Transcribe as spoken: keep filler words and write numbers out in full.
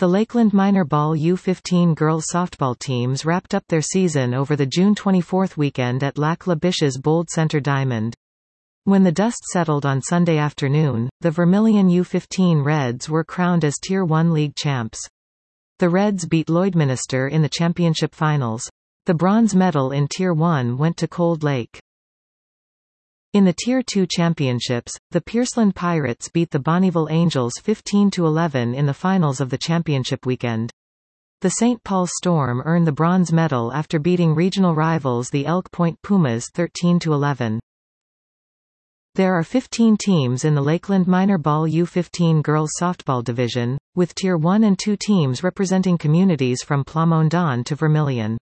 The Lakeland Minor Ball U fifteen girls softball teams wrapped up their season over the June twenty-fourth weekend at Lac La Biche's Bold Center Diamond. When the dust settled on Sunday afternoon, the Vermilion U fifteen Reds were crowned as Tier one League champs. The Reds beat Lloydminster in the championship finals. The bronze medal in Tier one went to Cold Lake. In the Tier two championships, the Pierceland Pirates beat the Bonnyville Angels fifteen to eleven in the finals of the championship weekend. The Saint Paul Storm earned the bronze medal after beating regional rivals the Elk Point Pumas thirteen to eleven. There are fifteen teams in the Lakeland Minor Ball U fifteen girls softball division, with Tier one and two teams representing communities from Plamondon to Vermilion.